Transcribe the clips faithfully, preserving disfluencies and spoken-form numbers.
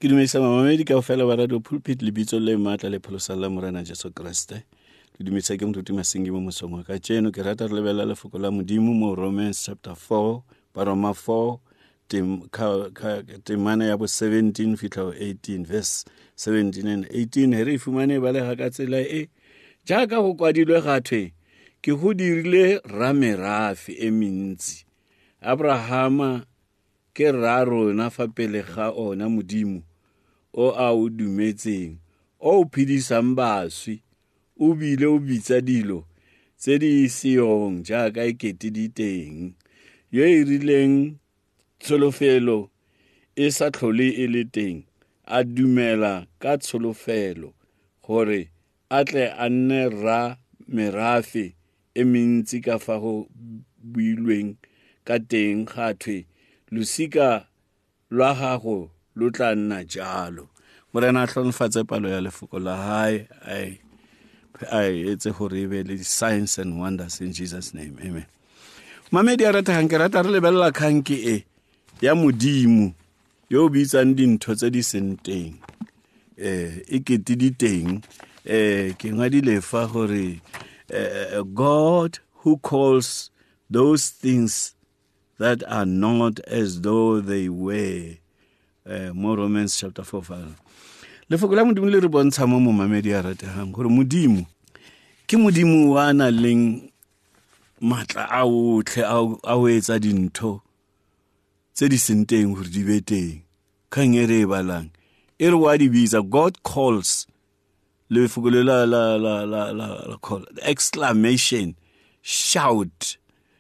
Ke dumedisa mamamedi ka ofela ba Radio Pulpit le bitso le matla le pholosa la Morena Jesu Kriste. Ke dumedisa ke moruti Masengi mo mosong wa ka tseno ke rata re lebella lefoko la Modimo mo Romans chapter four, Baroma four, tem ka temana ya bo seventeen fihla eighteen, verse seventeen and eighteen. He re fumane ba le ga ka tsela e jaaka go kwadilwe gathwe ke go dirile ramerafi e mentsi. Abrahama ke raro na fa pele ga ona Modimo o a o dumetseng o phidisang baswi o bile o bitsa dilo tse di seong jaaka ekete di teng yo e rileng tsholofelo e sa tlhole e le teng a dumela ka tsholofelo gore a tle a nne ra merafe e mentsi ka fa go builweng ka teng gathwe losika lwa gago lo tla nna jalo. Morena a tlhonefatse palo ya lefoko la hae ai ai etse gore e be le signs and wonders in Jesus name, amen. Mamedi a rata hang ke rata re lebella khanke e ya Modimo yo bitsang dintho tse di senteng eh e kete di teng eh ke ngadile fa gore God who calls those things that are not as though they were. Uh, more Romans chapter four. Lefoko la Modimo le re bontsha mo mamedi a ratehang gore Modimo ke Modimo wa na leng matla a otlhe a o etsa dintho tse di senteng gore di be teng. Kang e re balang e re wa di bitsa. God calls lefoko le la la la la la call exclamation, shout,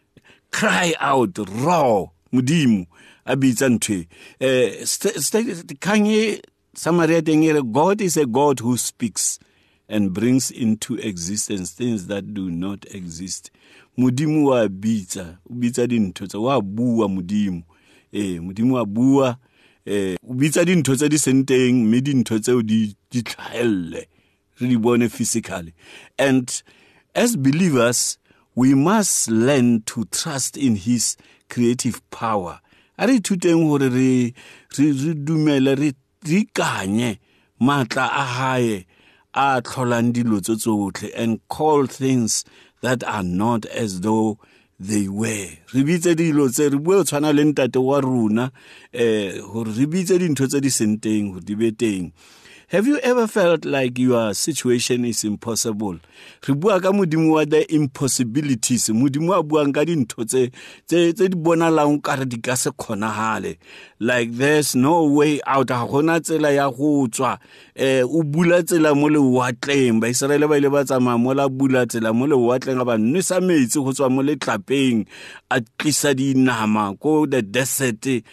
cry out, roar. Modimo a bitsa ntwe eh kang e Samaria tengere. God is a God who speaks and brings into existence things that do not exist. Modimo wa bitsa o bitsa dintho tse wa bua Modimo eh Modimo wa bua eh o bitsa dintho tse di senteng me dintho tse di di tlhaelle re di bone physically. And as believers we must learn to trust in his creative power. Ari tuteng hore re re dumele re dikanye matla a hae a tlholang dilo tse tsotlhe and call things that are not as though they were. Re bitse dilo tse re bua tshwana le ntate wa runa eh hore re bitse dintho tse di senteng hore di be teng. Have you ever felt like your situation is impossible? Re bua ka Modimo wa the impossibilities. Modimo a bua ka dintho tse tse tse di bonalang ka re di ka se kgonagale. Like there's no way out. Ha gona tsela ya go tswa. Eh o bula tsela mo le watleng. Ba Israele ba ile ba tsamaya mo la bula tsela mo le watleng ba nnisa metsi go tswa mo le tlapeng a tlisa dinama ko the desert a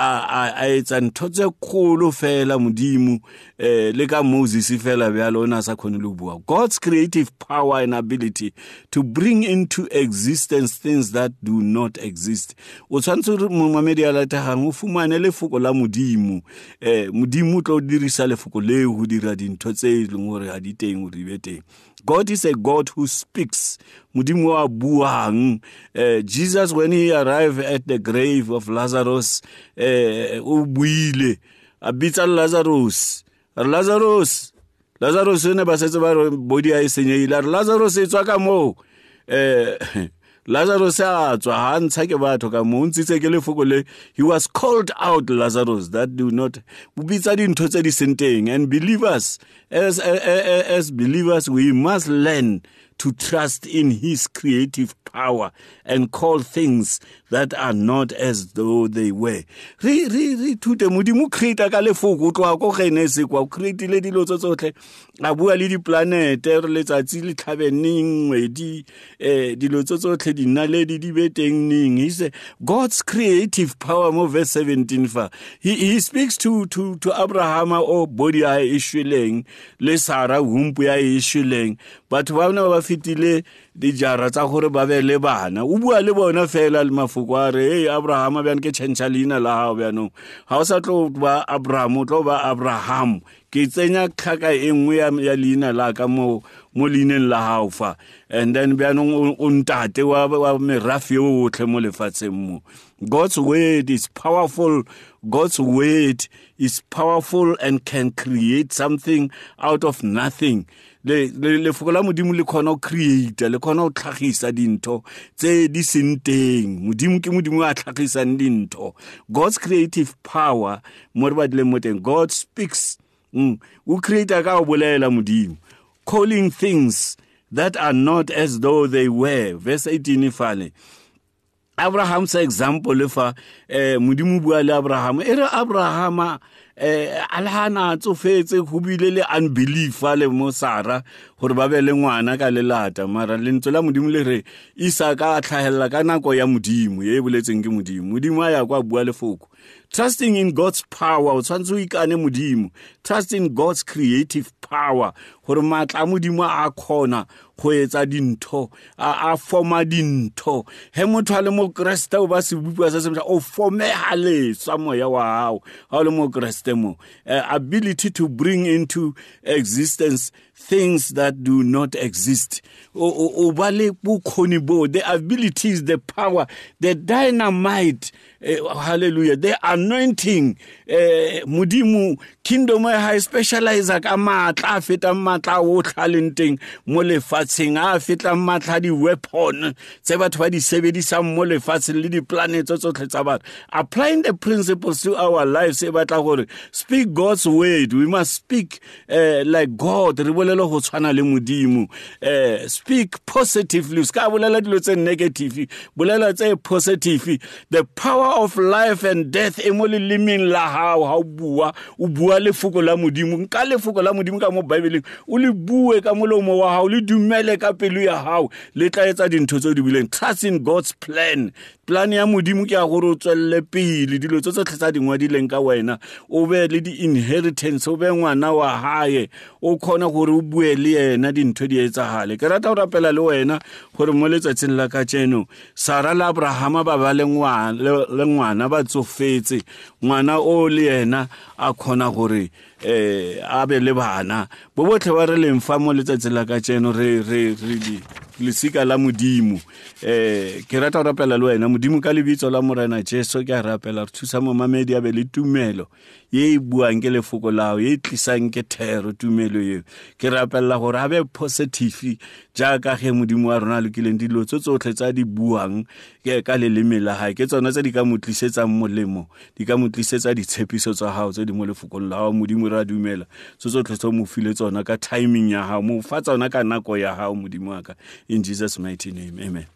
a etsa ntho tse kgolo fela Modimo eh le ka Moses fela bjalo na sa khone le bua. God's creative power and ability to bring into existence things that do not exist. O tshwantse re mamedi a latehang o fumane lefoko la Modimo eh Modimo tlo dirisa lefoko le go dira dintho tse leng gore a di teng o di be teng. God is a God who speaks. Modimo wa buang. Uh, Jesus, when he arrived at the grave of Lazarus, uh, o buile a bitsa Lazarus. Lazarus, Lazarus ne ba setse ba body a isenyeile. Lazarus e tswa ka mo. Eh Lazarus a tswa ha ntsha ke batho ka mo ntse ke lefoko le. He was called out, Lazarus, that do not bitsa dintho tse di senteng. And believers, as, as as believers, we must learn to trust in his creative power and call things that are not as though they were. Re re re tute Modimo create ka lefoko tloa go Genesis kwa create le dilo tsotlhe a bua le di planet re letsatsi le tlhabeneng wedi eh dilo tsotlhe di naledi di beteng ning. He said God's creative power mo verse seventeen fa he, he speaks to to to Abraham o body a ishweleng le Sarah womb ya ishweleng but ba bona ba fitile di jara tsa gore ba be le bana o bua le bona fela le mafoko a re hey Abraham bjang ke tšhentšha leina la hao bjano ha o sa tlo ba Abraham o tlo ba Abraham ke tsenya tlhaka e nngwe ya leina la ka mo mo leineng la hao fa and then bjano o ntate wa merafe otlhe mo lefatsheng mo. God's word is powerful. God's word is powerful and can create something out of nothing. Le le le fokola modimo le khona o create le khona o tlhagisa dintho tse di seng teng. Modimo ke modimo a tlhagisang dintho. God's creative power mo re ba dile mo teng. God speaks. Mm. O create ka o bolela modimo, calling things that are not as though they were. Verse eighteen ifale. Abraham's example lefa eh modimo bua le Abraham. Ere Abrahama eh alhana tsofetse go bile le unbelief le mo Sara gore ba be le ngwana ka lelata mara lentso la modimo le re Isaka a tlhahella ka nako ya modimo ye boletseng ke modimo. Modimo a ya kwa bua lefoko. Trusting in God's power, o tshwantse o ikane modimo. Trust in God's creative power, gore matla modimo a khona go etsa dintho, a a forma dintho. He motho a le mo Kriste o ba se bua se se o formeha le samoya wa hao ha le mo Kriste mo. Ability to bring into existence things that do not exist. O ba le bokgoni bo, the abilities, the power, the dynamite. Uh, hallelujah, the anointing. Uh, mudimu kingdom ha specialize ka matla feta matla o talenting mo lefatsheng a feta matla di weapon tse batho ba di sebedisa mo lefatsheng le di planets tsotlhe tsa batho. Applying the principles to our lives e batla gore speak God's word. We must speak uh, like God. Re bolelo go tshwana le modimo. Uh, speak positively. Ska bolela dilo tse negative, bolela tse positive. The power of life and death emole liming la hao ha bua o bua le foko la modimo nka le foko la modimo ka mo Bible o le bue ka molomo wa hao le dumele ka pelo ya hao le tla etsa dintho tse di bileng. Trust in God's plan. Plan ya modimo ke ya gore o tswelle pele dilo tse tsotlhe tsa dingwa di leng ka wena o be le di inheritance o be ngwana wa hae o khona gore o bue le yena dintho di etsagale. Ke rata go rapela le wena gore mo letsatsing la ka tseno Sara le Abraham ba ba le ngwana le ngwana ba tsofetse ngwana o le yena a khona gore eh a be le bana bo botlhe ba re leng fa mo letsatsing la ka tseno re re re di lesika la modimo. Eh ke rata go rapela le wena modimo ka lebitso la Morena Jesu ke a rapela re thusa mo mamedi a be le tumelo ye buang ke lefoko lao ye tlisang ke thero tumelo ye ke rapela gore a be positive jaaka ge modimo wa rona le kileng dilo tsotlhe tsa di buang ke ka leleme la hae ke tsona tse di ka motlisetsa molemo di ka motlisetsa ditshepiso tsa hao tse di mo lefokong la modimo ra dumela tsotlhe tso mo file tsona ka timing ya hao mo fa tsona ka nako ya hao modimo wa ka. In Jesus' mighty name, amen.